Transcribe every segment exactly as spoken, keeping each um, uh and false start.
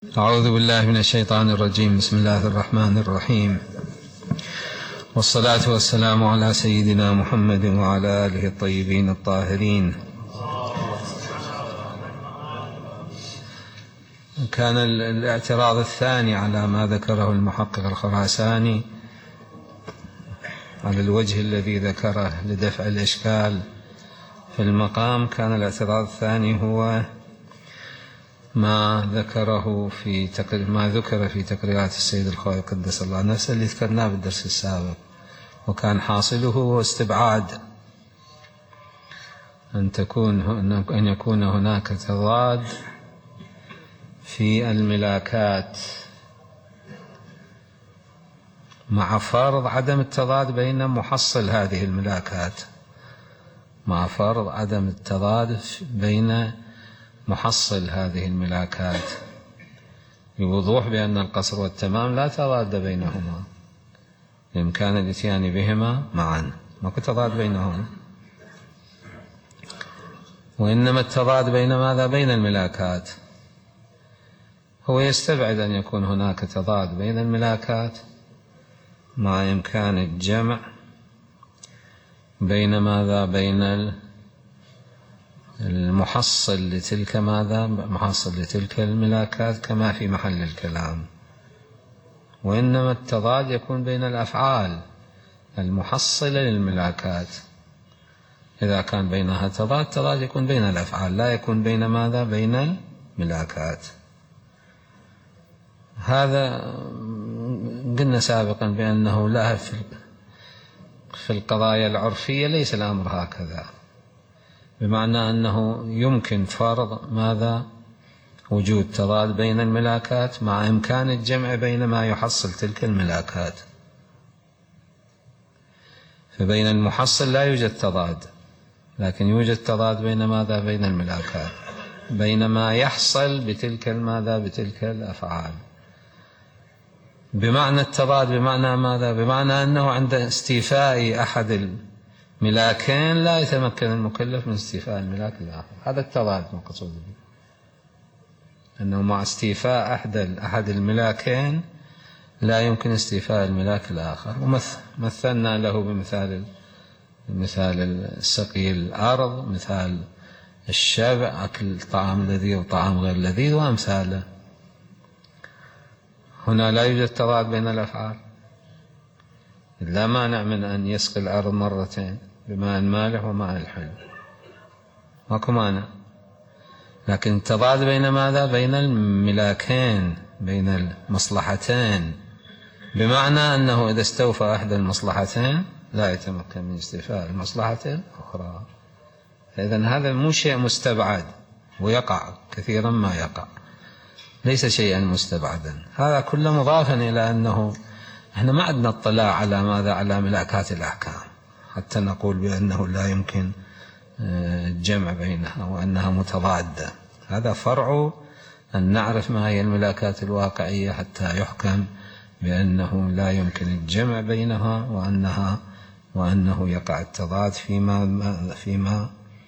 أعوذ بالله من الشيطان الرجيم. بسم الله الرحمن الرحيم، والصلاة والسلام على سيدنا محمد وعلى آله الطيبين الطاهرين. كان الاعتراض الثاني على ما ذكره المحقق الخراساني على الوجه الذي ذكره لدفع الإشكال في المقام. كان الاعتراض الثاني هو ما ذكره في تقرير ما ذكر في تقريرات السيد الخوئي قدس الله نفسه اللي ذكرناه بالدرس السابق، وكان حاصله هو استبعاد أن تكون أن يكون هناك تضاد في الملاكات مع فرض عدم التضاد بين محصل هذه الملاكات مع فرض عدم التضاد بين محصل هذه الملاكات بوضوح بأن القصر والتمام لا تضاد بينهما، بإمكان الإتيان بهما معا، ما تضاد بينهما، وإنما التضاد بين ماذا؟ بين الملاكات. هو يستبعد أن يكون هناك تضاد بين الملاكات مع إمكان الجمع بين ماذا؟ بين المحصل لتلك ماذا؟ محصل لتلك الملاكات كما في محل الكلام، وإنما التضاد يكون بين الأفعال المحصلة للملاكات. إذا كان بينها تضاد، تضاد يكون بين الأفعال، لا يكون بين ماذا؟ بين الملاكات. هذا قلنا سابقا بأنه لا في القضايا العرفية ليس الأمر هكذا، بمعنى أنه يمكن فرض ماذا؟ وجود تضاد بين الملاكات مع إمكان الجمع بين ما يحصل تلك الملاكات. فبين المحصل لا يوجد تضاد، لكن يوجد تضاد بين ماذا؟ بين الملاكات، بين ما يحصل بتلك الماذا؟ بتلك الأفعال. بمعنى التضاد بمعنى ماذا؟ بمعنى أنه عند استيفاء أحد الملاكين لا يتمكن المكلف من استيفاء الملاك الآخر. هذا التضاد مقصود به، أنه مع استيفاء أحد أحد الملاكين لا يمكن استيفاء الملاك الآخر. ومثلنا له بمثال مثال السقي الأرض، مثال الشبع، أكل الطعام لذيذ وطعام غير لذيذ، وأمثاله. هنا لا يوجد تضاد بين الأفعال، لا مانع من أن يسقي الأرض مرتين بماء مالح وماء الحلو، ماكو مانع، لكن التضاد بين ماذا؟ بين الملاكين، بين المصلحتين، بمعنى أنه إذا استوفى أحد المصلحتين لا يتمكن من استيفاء المصلحة الأخرى. فإذن هذا مو شيء مستبعد، ويقع كثيرا ما يقع، ليس شيئا مستبعدا. هذا كله مضافا إلى أنه احنا ما عندنا اطلاع على ماذا؟ على ملاكات الأحكام حتى نقول بأنه لا يمكن الجمع بينها وأنها متضادة. هذا فرع أن نعرف ما هي الملاكات الواقعية حتى يحكم بأنه لا يمكن الجمع بينها وأنها وأنه يقع التضاد فيما فيما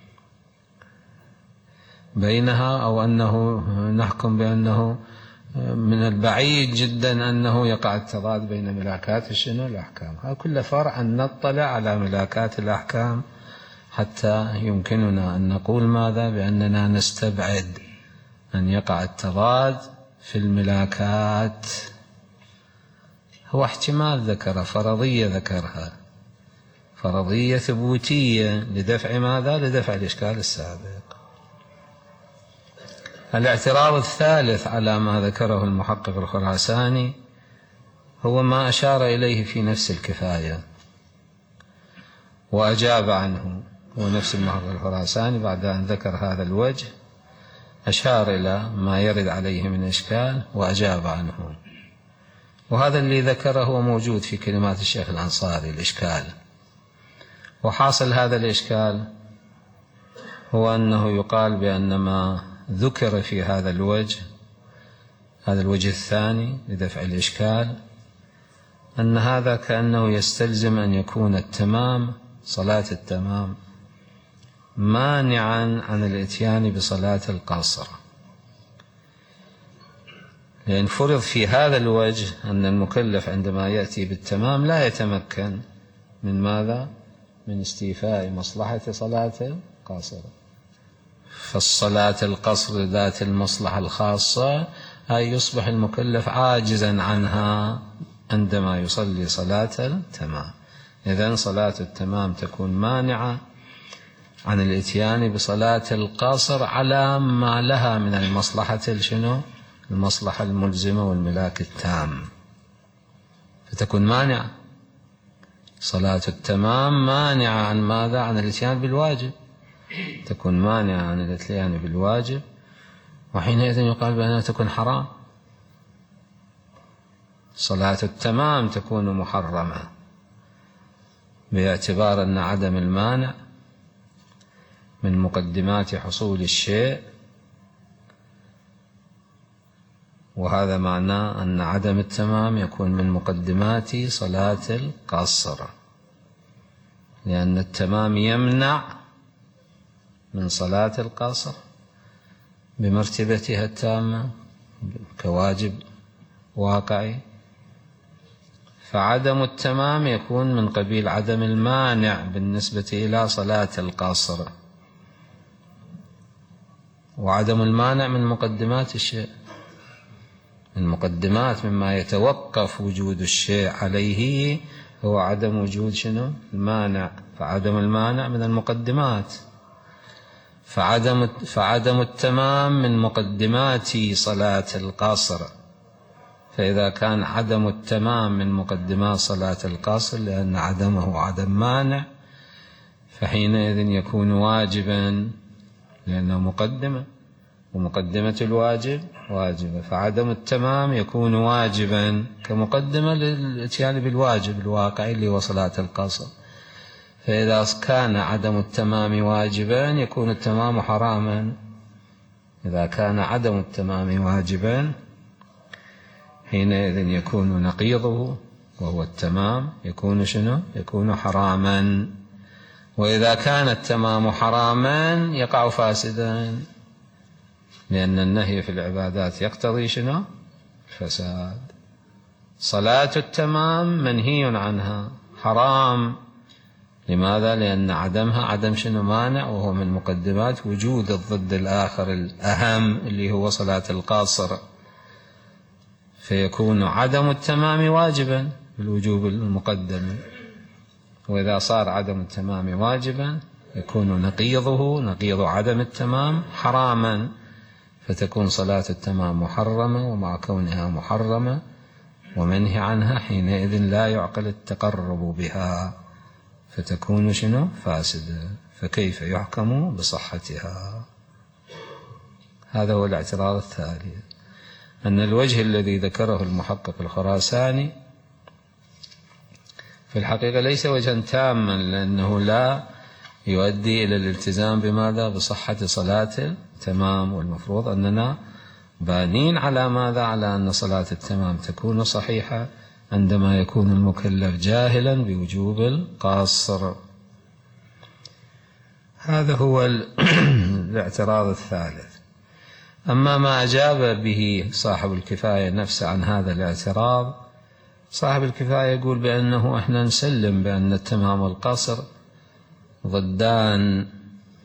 بينها، أو أنه نحكم بأنه من البعيد جدا أنه يقع التضاد بين ملاكات شنو؟ الأحكام. هذا كله فرع أن نطلع على ملاكات الأحكام حتى يمكننا أن نقول ماذا؟ بأننا نستبعد أن يقع التضاد في الملاكات. هو احتمال ذكر، فرضية ذكرها، فرضية ثبوتية لدفع ماذا؟ لدفع الإشكال السابق. الاعتراض الثالث على ما ذكره المحقق الخراساني هو ما أشار إليه في نفس الكفاية وأجاب عنه. هو نفس المحقق الخراساني بعد أن ذكر هذا الوجه أشار إلى ما يرد عليه من إشكال وأجاب عنه، وهذا اللي ذكره هو موجود في كلمات الشيخ الأنصاري الإشكال. وحاصل هذا الإشكال هو أنه يقال بأن ما ذكر في هذا الوجه هذا الوجه الثاني لدفع الإشكال أن هذا كأنه يستلزم أن يكون التمام، صلاة التمام، مانعا عن الإتيان بصلاة القصر. لأن فرض في هذا الوجه أن المكلف عندما يأتي بالتمام لا يتمكن من ماذا؟ من استيفاء مصلحة صلاة القاصر. فالصلاة القصر ذات المصلحة الخاصة أي يصبح المكلف عاجزا عنها عندما يصلي صلاة التمام. إذن صلاة التمام تكون مانعة عن الاتيان بصلاة القاصر على ما لها من المصلحة شنو؟ المصلحة الملزمة والملاك التام، فتكون مانعة. صلاة التمام مانعة عن ماذا؟ عن الاتيان بالواجب، تكون مانعة عن الاتيان بالواجب، وحينئذ يقال بأنها تكون حرام. صلاة التمام تكون محرمة باعتبار أن عدم المانع من مقدمات حصول الشيء، وهذا معناه أن عدم التمام يكون من مقدمات صلاة القصر، لأن التمام يمنع من صلاة القصر بمرتبتها التامة كواجب واقعي، فعدم التمام يكون من قبيل عدم المانع بالنسبة إلى صلاة القصر، وعدم المانع من مقدمات الشيء، من مقدمات مما يتوقف وجود الشيء عليه هو عدم وجود شنو؟ المانع، فعدم المانع من المقدمات، فعدم فعدم التمام من مقدمات صلاة القصر. فإذا كان عدم التمام من مقدمات صلاة القصر لأن عدمه عدم مانع، فحينئذ يكون واجبا لأنه مقدمة، ومقدمة الواجب واجبة، فعدم التمام يكون واجبا كمقدمة للاتيان بالواجب الواقعي اللي هو صلاة القصر. فإذا كان عدم التمام واجبا يكون التمام حراما. إذا كان عدم التمام واجبا حينئذ يكون نقيضه وهو التمام يكون شنو؟ يكون حراما. وإذا كان التمام حراما يقع فاسدا، لأن النهي في العبادات يقتضي شنو؟ الفساد. صلاة التمام منهي عنها حرام. لماذا؟ لأن عدمها عدم شنو؟ مانع، وهو من مقدمات وجود الضد الآخر الأهم اللي هو صلاة القاصر، فيكون عدم التمام واجبا بالوجوب المقدم. وإذا صار عدم التمام واجبا يكون نقيضه نقيض عدم التمام حراما، فتكون صلاة التمام محرمة، ومع كونها محرمة ومنهي عنها حينئذ لا يعقل التقرب بها، فتكون شنو؟ فاسدة. فكيف يحكم بصحتها؟ هذا هو الاعتراض الثالث، أن الوجه الذي ذكره المحقق الخراساني في الحقيقة ليس وجها تاما، لأنه لا يؤدي إلى الالتزام بماذا؟ بصحة صلاة التمام. والمفروض أننا بانين على ماذا؟ على أن صلاة التمام تكون صحيحة عندما يكون المكلف جاهلا بوجوب القصر. هذا هو الاعتراض الثالث. أما ما أجاب به صاحب الكفاية نفسه عن هذا الاعتراض، صاحب الكفاية يقول بأنه إحنا نسلم بأن التمام والقصر ضدان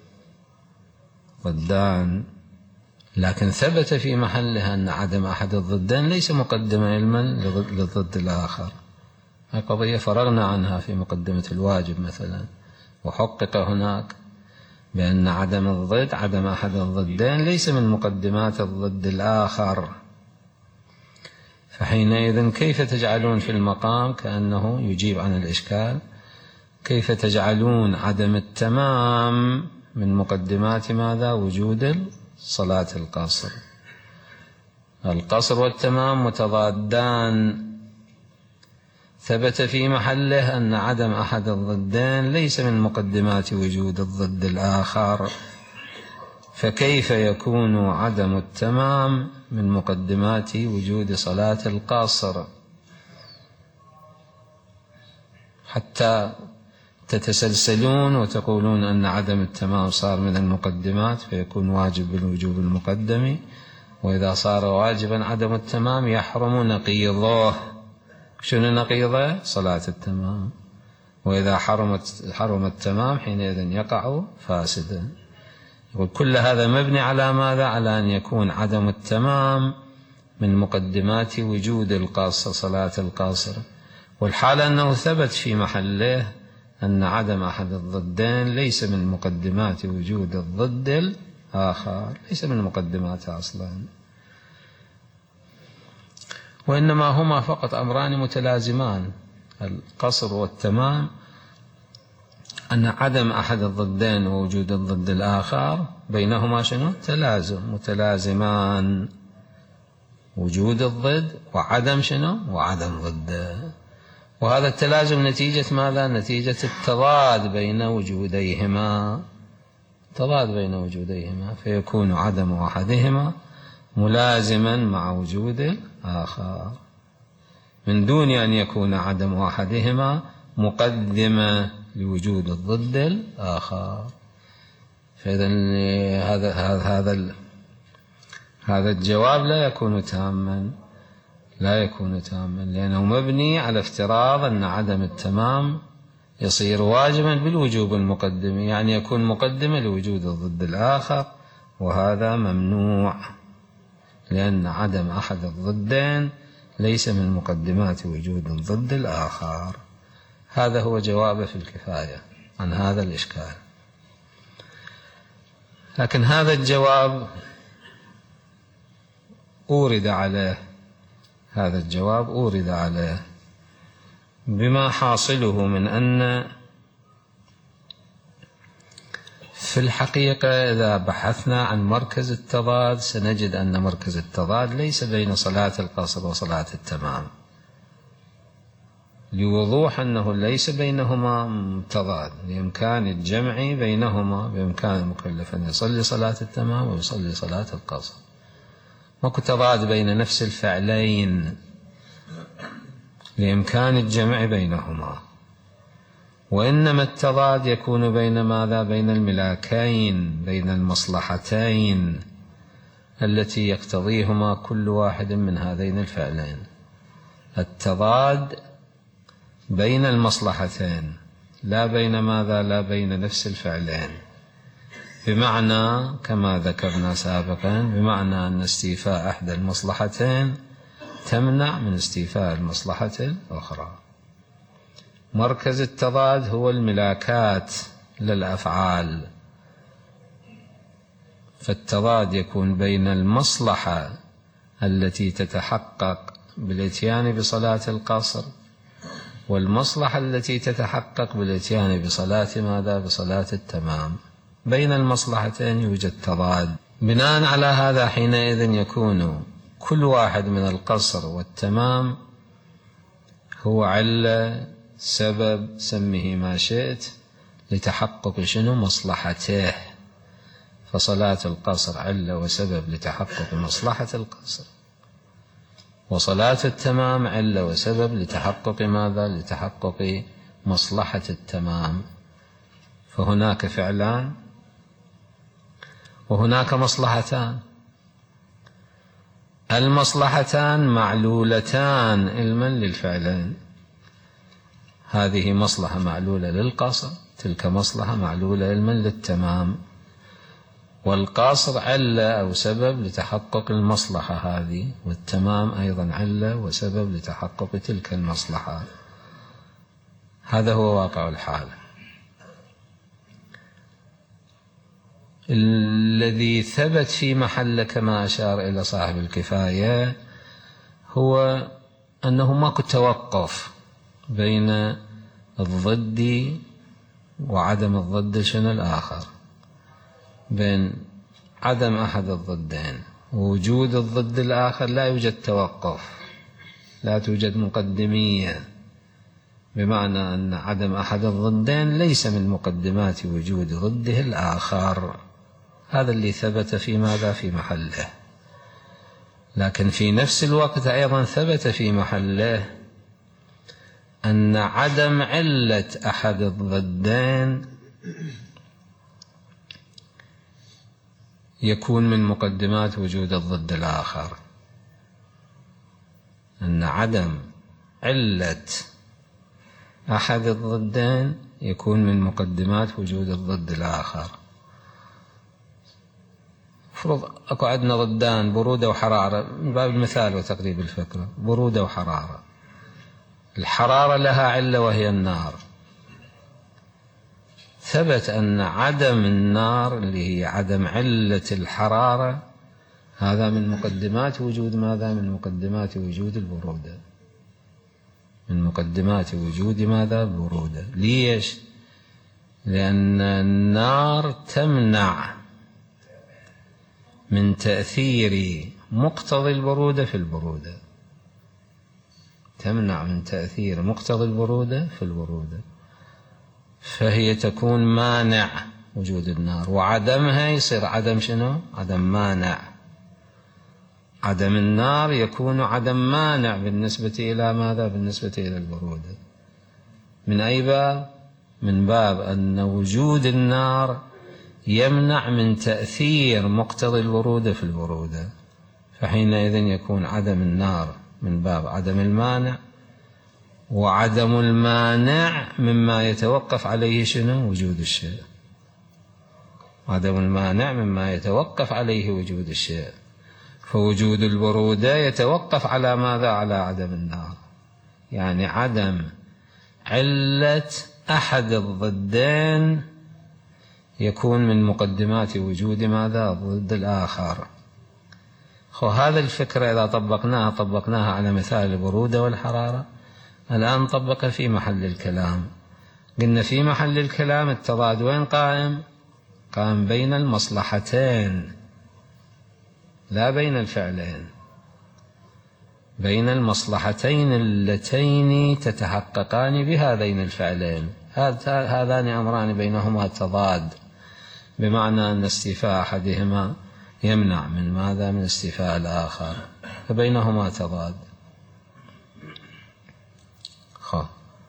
ضدان لكن ثبت في محلها أن عدم أحد الضدين ليس مقدمة علما للضد الآخر. هذه قضية فرغنا عنها في مقدمة الواجب مثلا، وحقق هناك بأن عدم الضد عدم أحد الضدين ليس من مقدمات الضد الآخر. فحينئذ كيف تجعلون في المقام كأنه يجيب عن الإشكال، كيف تجعلون عدم التمام من مقدمات ماذا؟ وجود صلاة القصر. القصر والتمام متضادان، ثبت في محله أن عدم أحد الضدين ليس من مقدمات وجود الضد الآخر، فكيف يكون عدم التمام من مقدمات وجود صلاة القصر حتى تتسلسلون وتقولون أن عدم التمام صار من المقدمات فيكون واجب بالوجوب المقدم؟ وإذا صار واجبا عدم التمام يحرم نقيضه. شنو نقيضه؟ صلاة التمام. وإذا حرمت حرم التمام حينئذ يقع فاسدا. يقول كل هذا مبني على ماذا؟ على أن يكون عدم التمام من مقدمات وجود القاصر، صلاة القاصر. والحال أنه ثبت في محله أن عدم أحد الضدين ليس من مقدمات وجود الضد الآخر، ليس من مقدماتها أصلا، وإنما هما فقط أمران متلازمان، القصر والتمام، أن عدم أحد الضدين ووجود الضد الآخر بينهما شنو؟ تلازم، متلازمان، وجود الضد وعدم شنو؟ وعدم ضده. وهذا التلازم نتيجة ماذا؟ نتيجة التضاد بين وجوديهما، تضاد بين وجوديهما، فيكون عدم أحدهما ملازما مع وجود الآخر من دون أن يكون عدم أحدهما مقدمة لوجود الضد الآخر. فإذا هذا هذا هذا الجواب لا يكون تاما، لا يكون تاما، لأنه مبني على افتراض أن عدم التمام يصير واجبا بالوجوب المقدم، يعني يكون مقدمة لوجود الضد الآخر، وهذا ممنوع، لأن عدم أحد الضدين ليس من مقدمات وجود الضد الآخر. هذا هو جوابه في الكفاية عن هذا الإشكال. لكن هذا الجواب أورد عليه، هذا الجواب أورد عليه بما حاصله من أن في الحقيقة إذا بحثنا عن مركز التضاد سنجد أن مركز التضاد ليس بين صلاة القصر وصلاة التمام، لوضوح أنه ليس بينهما تضاد، بإمكان الجمع بينهما، بإمكان المكلف أن يصلي صلاة التمام ويصلي صلاة القصر، ماكو تضاد بين نفس الفعلين، لإمكان الجمع بينهما. وإنما التضاد يكون بين ماذا؟ بين الملاكين، بين المصلحتين التي يقتضيهما كل واحد من هذين الفعلين. التضاد بين المصلحتين، لا بين ماذا؟ لا بين نفس الفعلين، بمعنى كما ذكرنا سابقا، بمعنى أن استيفاء إحدى المصلحتين تمنع من استيفاء المصلحة الأخرى. مركز التضاد هو الملاكات للأفعال، فالتضاد يكون بين المصلحة التي تتحقق بالاتيان بصلاة القصر والمصلحة التي تتحقق بالاتيان بصلاة ماذا؟ بصلاة التمام. بين المصلحتين يوجد تضاد. بناء على هذا حينئذ يكون كل واحد من القصر والتمام هو علة، سبب، سمه ما شئت، لتحقق شنو؟ مصلحته. فصلاة القصر علة وسبب لتحقق مصلحة القصر، وصلاة التمام علة وسبب لتحقق ماذا؟ لتحقق مصلحة التمام. فهناك فعلان وهناك مصلحتان، المصلحتان معلولتان علما للفعلين، هذه مصلحة معلولة للقصر، تلك مصلحة معلولة علما للتمام، والقصر علة أو سبب لتحقق المصلحة هذه، والتمام أيضا علة وسبب لتحقق تلك المصلحة. هذا هو واقع الحال. الذي ثبت في محل كما أشار إلى صاحب الكفاية هو أنه ماكو توقف بين الضد وعدم الضد شنو الآخر، بين عدم أحد الضدين ووجود الضد الآخر لا يوجد توقف، لا توجد مقدمية، بمعنى أن عدم أحد الضدين ليس من مقدمات وجود ضده الآخر. هذا اللي ثبت في ماذا؟ في محله. لكن في نفس الوقت أيضا ثبت في محله أن عدم علة أحد الضدين يكون من مقدمات وجود الضد الآخر، أن عدم علة أحد الضدين يكون من مقدمات وجود الضد الآخر. افرض أكو عندنا ضدان برودة وحرارة، من باب المثال وتقريب الفكرة، برودة وحرارة. الحرارة لها علة وهي النار، ثبت أن عدم النار اللي هي عدم علة الحرارة هذا من مقدمات وجود ماذا؟ من مقدمات وجود البرودة، من مقدمات وجود ماذا؟ البرودة. ليش؟ لأن النار تمنع من تأثير مقتضي البرودة في البرودة، تمنع من تأثير مقتضي البرودة في البرودة، فهي تكون مانع وجود النار، وعدمها يصير عدم شنو؟ عدم مانع. عدم النار يكون عدم مانع بالنسبة إلى ماذا؟ بالنسبة إلى البرودة. من أي باب؟ من باب أن وجود النار يمنع من تأثير مقتضي البرودة في البرودة، فحينئذ يكون عدم النار من باب عدم المانع، وعدم المانع مما يتوقف عليه شنو؟ وجود الشيء. عدم المانع مما يتوقف عليه وجود الشيء، فوجود البرودة يتوقف على ماذا؟ على عدم النار. يعني عدم علة أحد الضدين يكون من مقدمات وجود ماذا؟ الضد الآخر. خو هذا الفكرة إذا طبقناها طبقناها على مثال البرودة والحرارة. الآن طبق في محل الكلام. قلنا في محل الكلام التضاد وين قائم؟ قائم بين المصلحتين لا بين الفعلين، بين المصلحتين اللتين تتحققان بهذين الفعلين. هذان أمران بينهما تضاد، بمعنى أن استيفاء أحدهما يمنع من ماذا؟ من استيفاء الآخر، فبينهما تضاد. خو.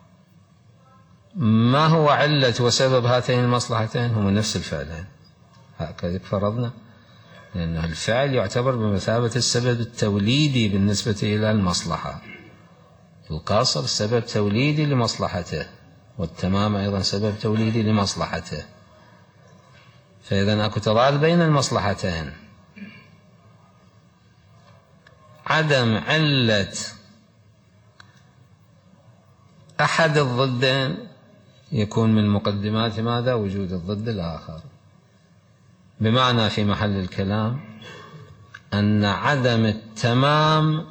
ما هو علة وسبب هاتين المصلحتين؟ هما نفس الفعلين، هكذا فرضنا، لأن الفعل يعتبر بمثابة السبب التوليدي بالنسبة إلى المصلحة. القاصر سبب توليدي لمصلحته، والتمام أيضا سبب توليدي لمصلحته، فإذا أكو تضاد بين المصلحتين. عدم علة أحد الضدين يكون من مقدمات ماذا؟ وجود الضد الآخر. بمعنى في محل الكلام أن عدم التمام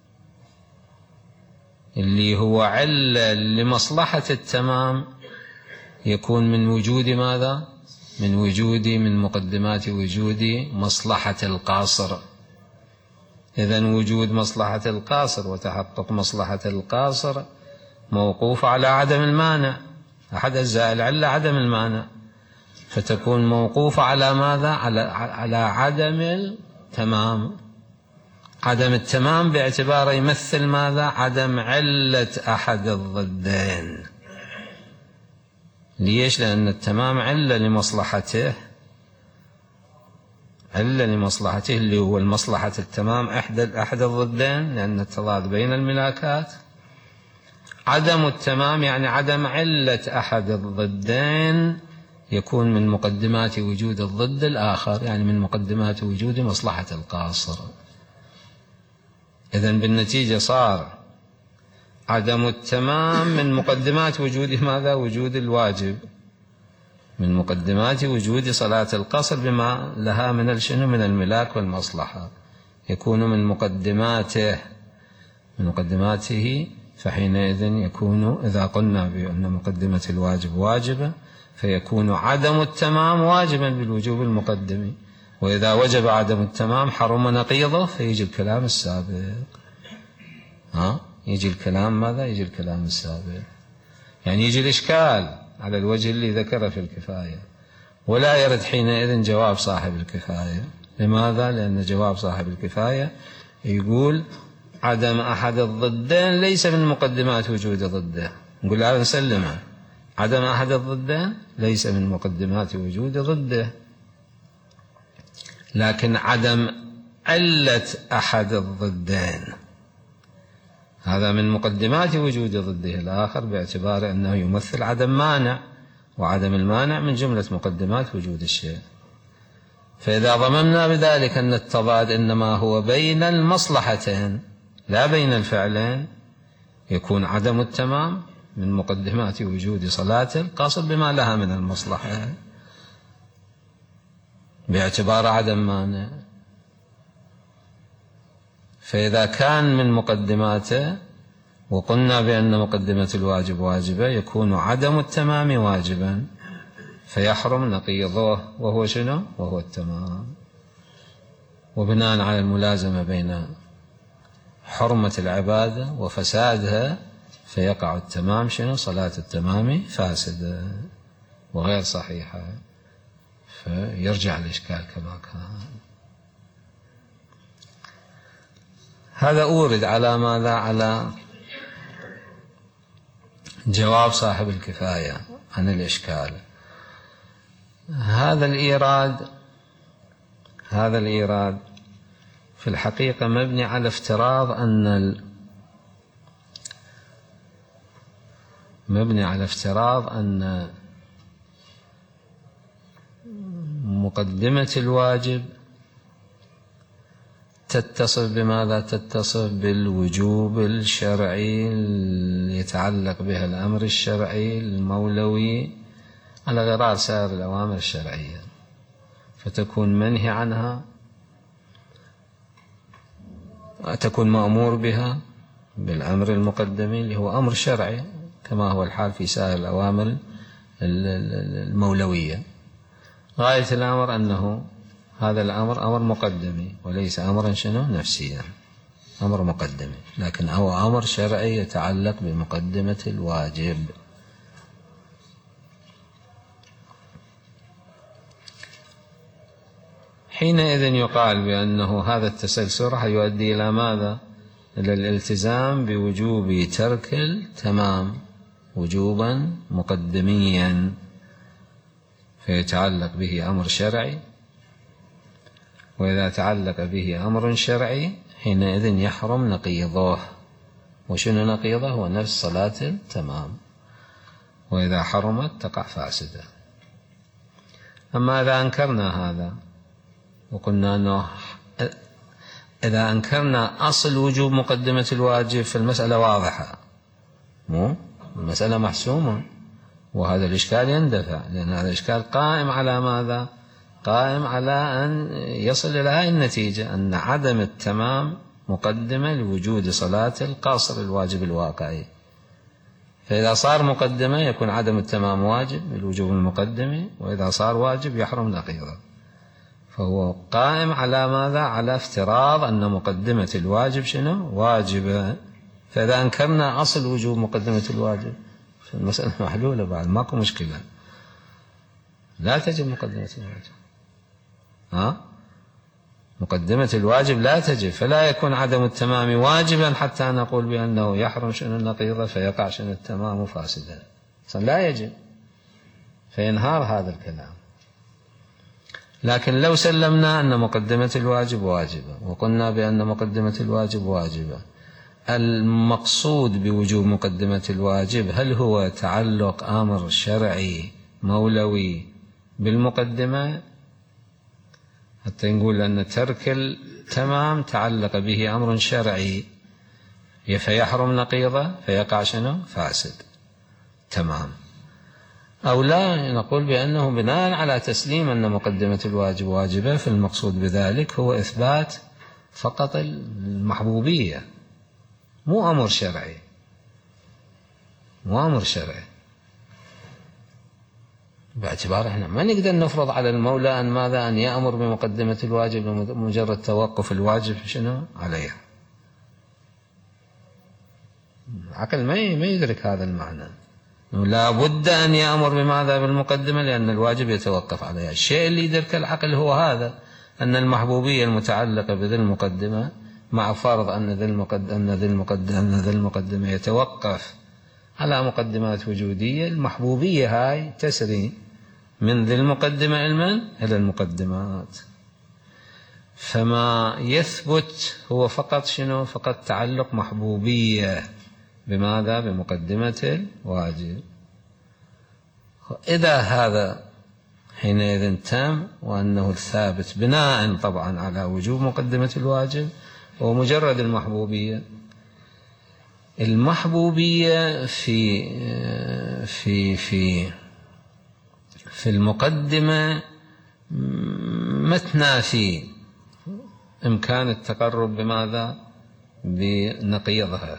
اللي هو علة لمصلحة التمام يكون من وجود ماذا؟ من وجود من مقدمات وجود مصلحة القاصر. إذن وجود مصلحة القاصر وتحقق مصلحة القاصر موقوف على عدم المانع، أحد أجزاء العلة عدم المانع، فتكون موقوفة على ماذا؟ على على عدم التمام. عدم التمام باعتباره يمثل ماذا؟ عدم علة أحد الضدين. ليش؟ لأن التمام علة لمصلحته، علة لمصلحته اللي هو المصلحة التمام أحد أحد الضدين، لأن التضاد بين الملاكات. عدم التمام يعني عدم علة أحد الضدين يكون من مقدمات وجود الضد الآخر، يعني من مقدمات وجود مصلحة القاصر. إذن بالنتيجة صار عدم التمام من مقدمات وجود ماذا؟ وجود الواجب، من مقدمات وجود صلاة القصر بما لها من الشنو؟ من الملاك والمصلحة، يكون من مقدماته من مقدماته فحينئذ يكون، إذا قلنا بأن مقدمة الواجب واجبة، فيكون عدم التمام واجبا بالوجوب المقدم، وإذا وجب عدم التمام حرم نقيضه، فيجي الكلام السابق. ها؟ يجي الكلام ماذا؟ يجي الكلام السابق، يعني يجي الإشكال على الوجه اللي ذكر في الكفاية، ولا يرد حينئذ جواب صاحب الكفاية. لماذا؟ لأن جواب صاحب الكفاية يقول عدم أحد الضدين ليس من مقدمات وجود ضده. نقول هذا نسلمه، عدم أحد الضدين ليس من مقدمات وجود ضده. لكن عدم علة أحد الضدين هذا من مقدمات وجود ضده الآخر، باعتبار أنه يمثل عدم مانع، وعدم المانع من جملة مقدمات وجود الشيء. فإذا ضممنا بذلك أن التضاد إنما هو بين المصلحتين لا بين الفعلين، يكون عدم التمام من مقدمات وجود صلاة القصر بما لها من المصلحة باعتبار عدم مانع. فإذا كان من مقدماته وقلنا بأن مقدمة الواجب واجبة، يكون عدم التمام واجبا، فيحرم نقيضه وهو شنو؟ وهو التمام. وبناء على الملازمة بين حرمة العبادة وفسادها فيقع التمام شنو؟ صلاة التمام فاسدة وغير صحيحة، فيرجع الإشكال كما كان. هذا أورد على ماذا؟ على جواب صاحب الكفاية عن الإشكال. هذا الإيراد هذا الإيراد في الحقيقة مبني على افتراض أن ال... مبني على افتراض أن مقدمة الواجب تتصف بماذا؟ تتصف بالوجوب الشرعي اللي يتعلق بها الأمر الشرعي المولوي على غرار سائر الأوامر الشرعية، فتكون منهي عنها، تكون مأمور بها بالأمر المقدم اللي هو أمر شرعي كما هو الحال في سائر الأوامر المولوية. غاية الأمر أنه هذا الأمر أمر مقدمي وليس أمرا شنو؟ نفسيا، أمر مقدمي، لكن هو أمر شرعي يتعلق بمقدمة الواجب. حينئذ يقال بأنه هذا التسلسل راح يؤدي إلى ماذا؟ إلى الالتزام بوجوب ترك التمام وجوبا مقدميا، فيتعلق به أمر شرعي، وإذا تعلق به أمر شرعي حينئذ يحرم نقيضه. وشنو نقيضه؟ هو نفس صلاة التمام، وإذا حرمت تقع فاسدة. أما إذا أنكرنا هذا وقلنا أنه إذا أنكرنا أصل وجوب مقدمة الواجب فالمسألة واضحة، مو المسألة محسومة، وهذا الإشكال يندفع، لأن هذا الإشكال قائم على ماذا؟ قائم على أن يصل إلى هذه النتيجة أن عدم التمام مقدمة لوجود صلاة القصر الواجب الواقعي. فإذا صار مقدمة يكون عدم التمام واجب بالوجوب المقدمي، وإذا صار واجب يحرم نقيضه. فهو قائم على ماذا؟ على افتراض أن مقدمة الواجب شنو؟ واجبة. فإذا أنكرنا أصل وجوب مقدمة الواجب فالمسألة محلولة بعد، ماكو مشكلة، لا تجب مقدمة الواجب. ها؟ مقدمة الواجب لا تجب، فلا يكون عدم التمام واجبا حتى نقول بأنه يحرم شنو النقيضة فيقع شنو التمام فاسدا، لا يجب، فينهار هذا الكلام. لكن لو سلمنا أن مقدمة الواجب واجبة وقلنا بأن مقدمة الواجب واجبة، المقصود بوجوب مقدمة الواجب هل هو تعلق أمر شرعي مولوي بالمقدمة، حتى نقول أن ترك التمام تعلق به أمر شرعي فيحرم نقيضه فيقع شنو؟ فاسد تمام، أو لا نقول بأنه بناء على تسليم أن مقدمة الواجب واجبة، فالمقصود بذلك هو إثبات فقط المحبوبية، مو أمر شرعي، مو أمر شرعي، باعتبار احنا ما نقدر نفرض على المولى أن ماذا؟ أن يأمر بمقدمة الواجب لمجرد توقف الواجب شنو عليها. العقل ما يدرك هذا المعنى، لا بد أن يأمر بماذا؟ بالمقدمة، لأن الواجب يتوقف عليها. الشيء اللي يدرك العقل هو هذا، أن المحبوبية المتعلقة بذي المقدمة مع فرض أن ذي المقدمة, أن ذي المقدمة, أن ذي المقدمة يتوقف على مقدمات وجودية، المحبوبية هاي تسري من ذي المقدمة المن إلى المقدمات. فما يثبت هو فقط شنو؟ فقط تعلق محبوبية بماذا؟ بمقدمة الواجب. إذا هذا حينئذ تام، وأنه الثابت بناء طبعا على وجوب مقدمة الواجب ومجرد المحبوبية. المحبوبية في في في في المقدمة ما تنافي إمكان التقرب بماذا؟ بنقيضها.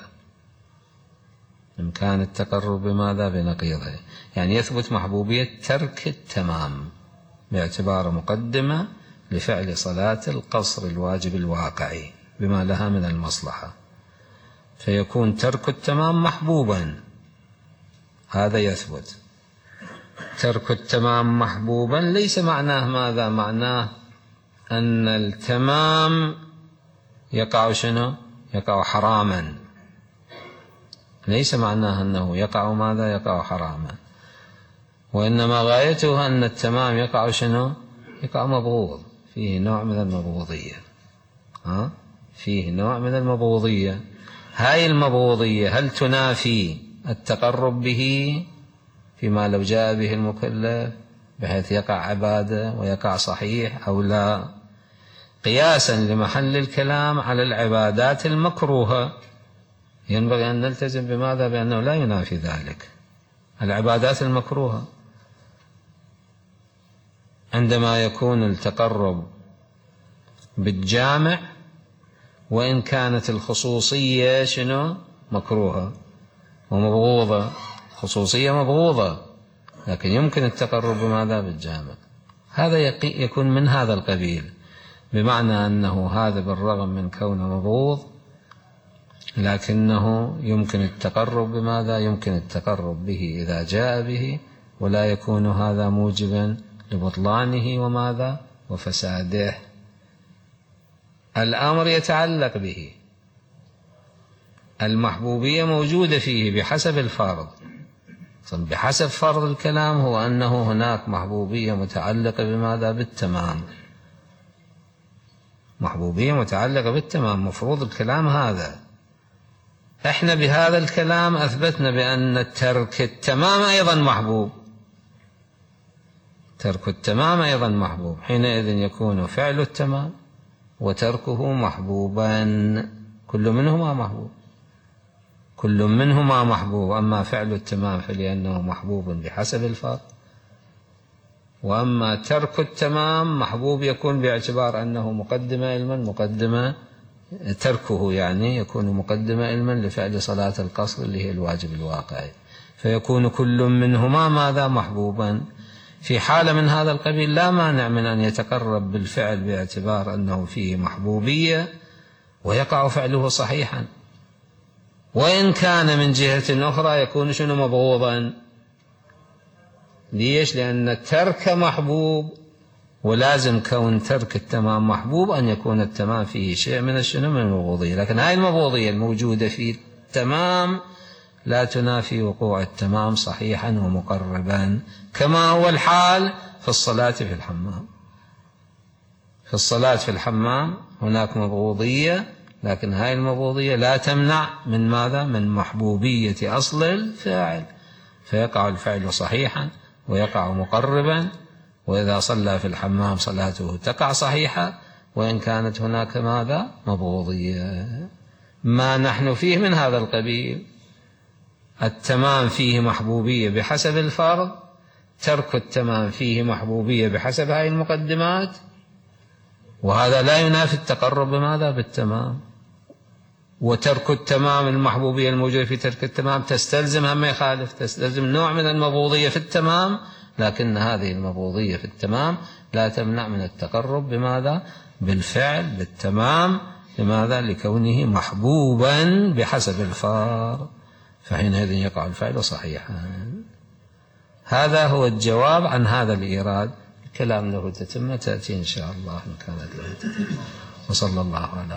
إمكان التقرب بماذا؟ بنقيضها. يعني يثبت محبوبية ترك التمام باعتبار مقدمة لفعل صلاة القصر الواجب الواقعي بما لها من المصلحة، فيكون ترك التمام محبوبا. هذا يثبت. ترك التمام محبوبا ليس معناه ماذا؟ معناه أن التمام يقع شنو؟ يقع حراما. ليس معناه أنه يقع ماذا؟ يقع حراما، وإنما غايته أن التمام يقع شنو؟ يقع مبغوض، فيه نوع من المبغوضية. ها؟ فيه نوع من المبغوضية. هاي المبغوضية هل تنافي التقرب به فيما لو جاء به المكلف بحيث يقع عبادة ويقع صحيح أو لا؟ قياسا لمحل الكلام على العبادات المكروهة ينبغي أن نلتزم بماذا؟ بأنه لا ينافي ذلك. العبادات المكروهة عندما يكون التقرب بالجامع وإن كانت الخصوصية شنو؟ مكروهة ومبغوضة، خصوصية مبغوضة، لكن يمكن التقرب بماذا؟ بالجامع. هذا يكون من هذا القبيل، بمعنى أنه هذا بالرغم من كونه مبغوض لكنه يمكن التقرب بماذا؟ يمكن التقرب به إذا جاء به، ولا يكون هذا موجبا لبطلانه وماذا؟ وفساده. الأمر يتعلق به، المحبوبية موجودة فيه بحسب الفرض. بحسب فرض الكلام هو أنه هناك محبوبية متعلقة بماذا؟ بالتمام. محبوبية متعلقة بالتمام، مفروض الكلام هذا. احنا بهذا الكلام أثبتنا بأن ترك التمام أيضا محبوب. ترك التمام أيضا محبوب، حينئذ يكون فعل التمام وتركه محبوبا، كل منهما محبوب، كل منهما محبوب. أما فعل التمام فلأنه محبوب بحسب الفرض، وأما ترك التمام محبوب يكون باعتبار أنه مقدمة علما، مقدمة تركه يعني يكون مقدمة علما لفعل صلاة القصر اللي هي الواجب الواقعي، فيكون كل منهما ماذا؟ محبوبا. في حالة من هذا القبيل لا مانع من أن يتقرب بالفعل باعتبار أنه فيه محبوبية ويقع فعله صحيحا، وإن كان من جهة أخرى يكون شنو؟ مبغوضا. ليش؟ لأن الترك محبوب، ولازم كون ترك التمام محبوب أن يكون التمام فيه شيء من الشنو؟ من المبغوضية. لكن هاي المبغوضية الموجودة في التمام لا تنافي وقوع التمام صحيحا ومقربا، كما هو الحال في الصلاة في الحمام. في الصلاة في الحمام هناك مبغوضية، لكن هاي المبغوضية لا تمنع من ماذا؟ من محبوبية أصل الفاعل، فيقع الفعل صحيحا ويقع مقربا، وإذا صلى في الحمام صلاته تقع صحيحة وإن كانت هناك ماذا؟ مبغوضية. ما نحن فيه من هذا القبيل، التمام فيه محبوبية بحسب الفرض، ترك التمام فيه محبوبية بحسب هاي المقدمات، وهذا لا ينافي التقرب بماذا؟ بالتمام. وترك التمام المحبوبية الموجودة في ترك التمام تستلزم هم يخالف، تستلزم نوع من المبغوضية في التمام، لكن هذه المبغوضية في التمام لا تمنع من التقرب بماذا؟ بالفعل بالتمام. لماذا؟ لكونه محبوبا بحسب الفرض، فحينئذ يقع الفعل صحيحا. هذا هو الجواب عن هذا الإيراد. الكلام له تتمة تأتي إن شاء الله إن كانت له تتمة. وصلى الله على